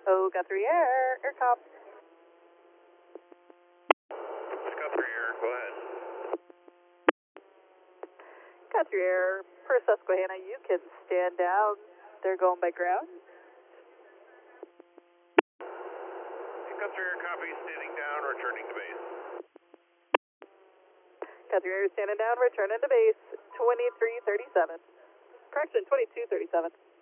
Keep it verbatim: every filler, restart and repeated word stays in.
Oh, Guthrie Air, Air Cop. Guthrie Air, go ahead. Guthrie Air, per Susquehanna, you can stand down. They're going by ground. Guthrie Air, copy, standing down, returning to base. Guthrie Air, standing down, returning to base, twenty-three thirty-seven. Correction, twenty-two thirty-seven.